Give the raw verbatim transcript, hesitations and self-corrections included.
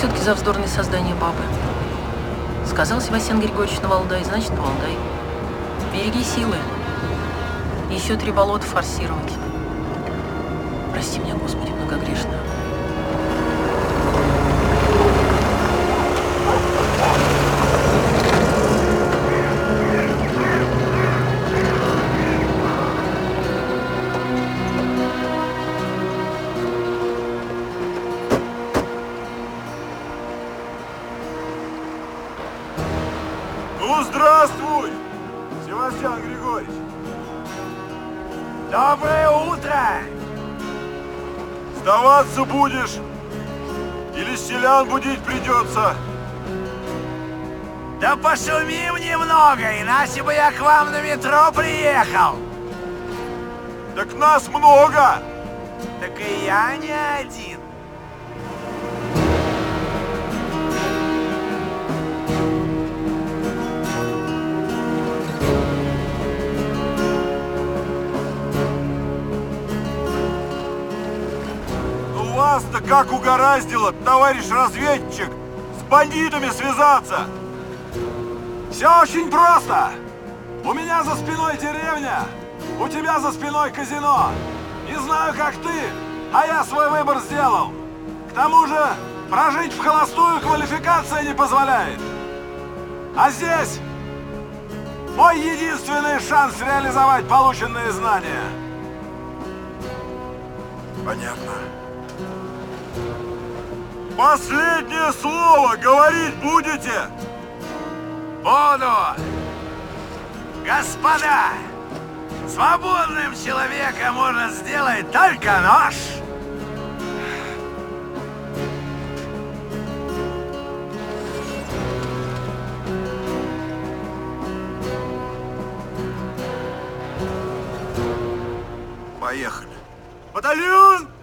все-таки за вздорное создание бабы? Сказал Себастьян Григорьевич на Валдай, значит, на Валдай. Береги силы. Еще три болота форсировать. Прости меня, Господи, многогрешную. Ну, здравствуй, Себастьян Григорьевич. Доброе утро! Сдаваться будешь? Или селян будить придется? Да пошумим немного, иначе бы я к вам на метро приехал. Так нас много! Так и я не один. Вас-то как угораздило, товарищ разведчик, с бандитами связаться? Все очень просто. У меня за спиной деревня, у тебя за спиной казино. Не знаю, как ты, а я свой выбор сделал. К тому же, прожить в холостую квалификация не позволяет. А здесь мой единственный шанс реализовать полученные знания. Понятно. Последнее слово говорить будете? Буду! Господа! Свободным человеком можно сделать только нож! Поехали. Батальон!